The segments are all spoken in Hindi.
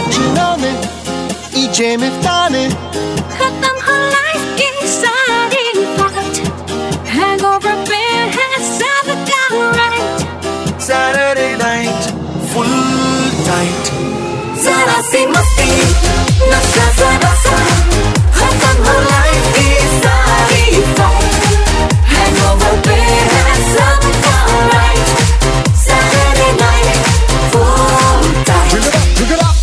चुनाव में ईजे में ताने खत्म हो लाइफ की सारी फाइट हैंगओवर पे है सबका right Saturday night full tight जरा सी मस्ती नशा जरा सा खत्म हो लाइफ की सारी फाइट हैंगओवर पे है सबका right Saturday night full tight Pick it up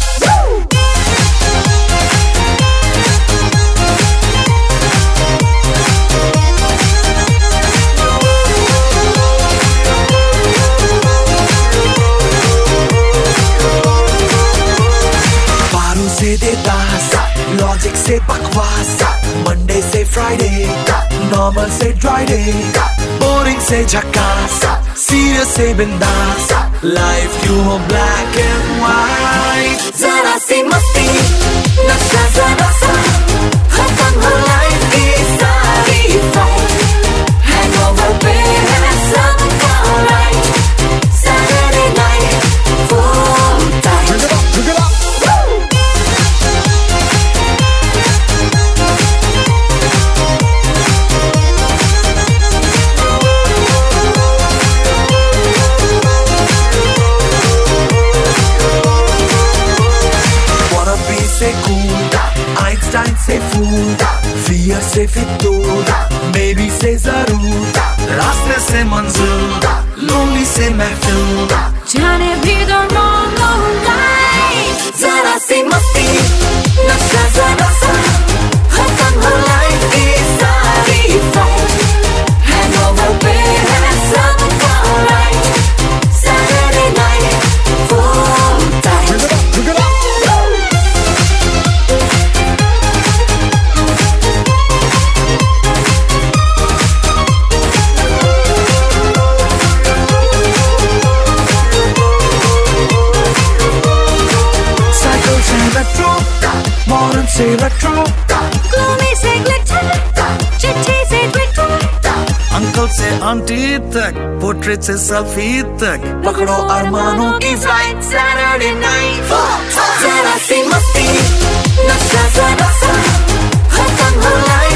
बारू से देता लॉजिक से बकवास मंडे से फ्राइडे नॉर्मल से ड्राइडे बोरिंग से झकास सीरियस से बिंदास लाइफ क्यों हो ब्लैक एंड व्हाइट जरा सी मस्ती नशा जरा सा खत्म हो लाइफ की सारी फाइट हैंगओवर पे है सबका right Saturday night full tight Pick it up से cool Einstein से fool Fear से फितूर Maybe से जरूर रास्ते से मंजूर Lonely से महफूल जाने भी the wrong life जरा सी मस्ती नशा जरा सा खत्म हो लाइफ की सारी फाइट हैंगओवर पे है सबका right Saturday night full tight Pick it up retro modern से retro gloomy से glitter चिट्ठी से twitter अंकल से आंटी तक पोर्ट्रेट से सेल्फी तक पकड़ो अरमानों की फ्लाइट Saturday night जरा सी मस्ती नशा जरा सा खत्म हो लाइफ